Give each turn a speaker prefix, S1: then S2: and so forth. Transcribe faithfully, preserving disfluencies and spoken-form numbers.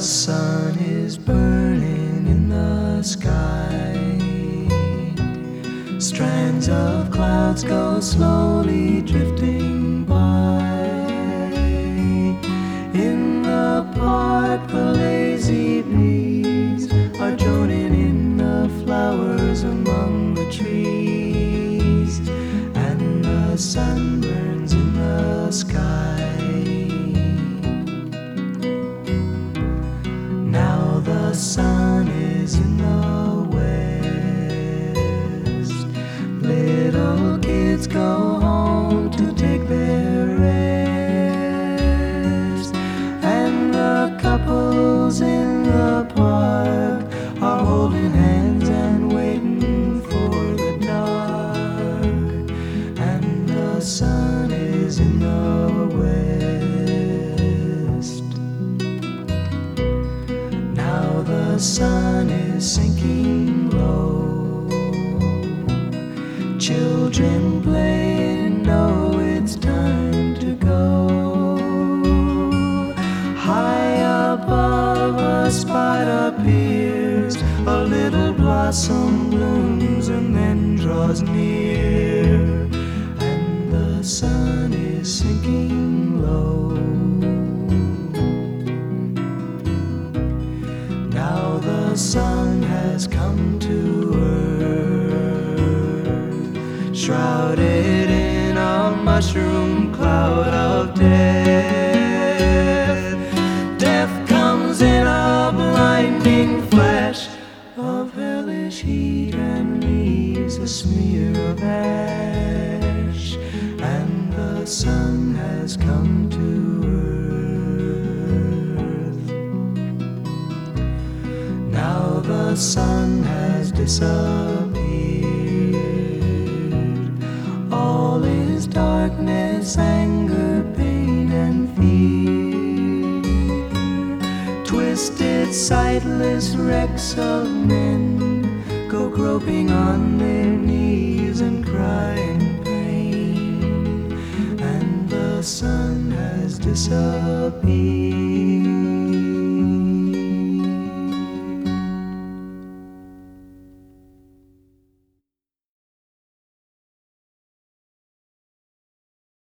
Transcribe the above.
S1: sun is burning in the sky. Strands of clouds go slowly drifting by. In the park, the lazy bees are droning in the flowers among the trees, and the sun burns in the sky. Now the sun is in the west. Little kids go home to take their rest, and the couples in the park are holding hands and waiting for the dark. And the sun is in the west. Now the sun is sinking low. Children play and know it's time to go. High above, a spot appears. A little blossom blooms and then draws near. And the sun is sinking low. Now the sun has come to earth, shrouded in a mushroom cloud of death. Death comes in a blinding flash of hellish heat and leaves a smear of ash. And the sun has come to earth. Now the sun has disappeared. All is darkness, anger, pain, and fear. Twisted, sightless wrecks of men go groping on their knees and cry in pain. And the sun has disappeared.